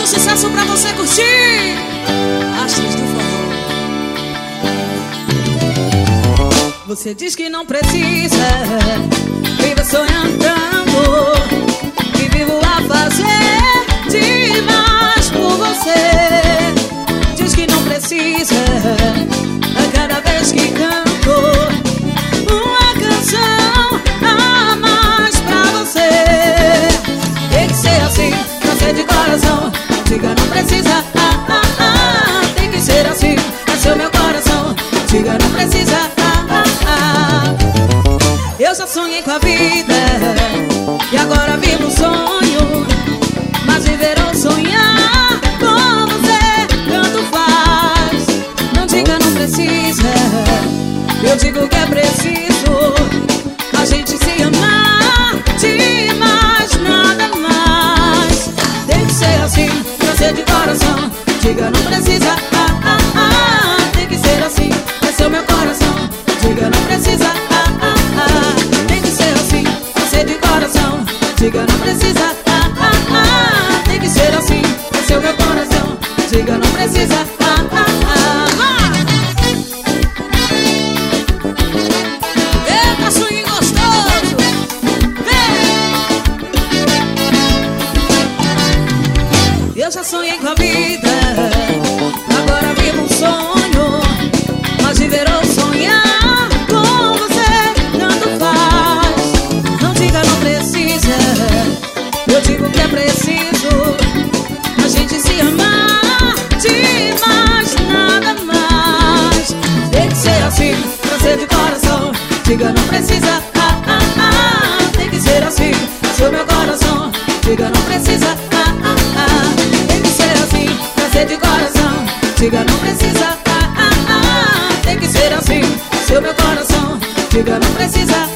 um sucesso pra você curtir. Astros do forró. Você diz que não precisa viver sonhando tanto, que vivo a fazer demais por você. Diz que não precisa a cada vez que canto uma canção a mais pra você. Tem que ser assim, pra ser de coração. Diga não precisa, tem que ser assim, pra ser o meu coração. Diga não precisa, Eu já sonhei com a vida e agora vivo um sonho, mas viver ou sonhar com você tanto faz. Não diga não precisa, eu digo que é preciso a gente se amar demais, nada mais. Tem que ser assim, pra ser de coração. Diga não precisa, tem que ser assim, pra ser o meu coração. Diga não precisa, tem que ser assim, pra ser de coração. Diga não precisa, tem que ser assim, pra ser o meu coração. Diga não precisa, Eita, swing gostoso, vem! Eu já sonhei com a vida, agora vivo um sonho, mas viver ou sonhar com você tanto faz. Não diga não precisa, eu digo que é preciso a gente se amar demais, nada mais. Tem que ser assim, pra ser de coração. Diga não precisa, tem que ser assim, pra ser o meu coração. Diga não precisa, tem que ser assim, pra ser de coração. Diga não precisa, tem que ser assim, pra ser o meu coração. Diga não precisa.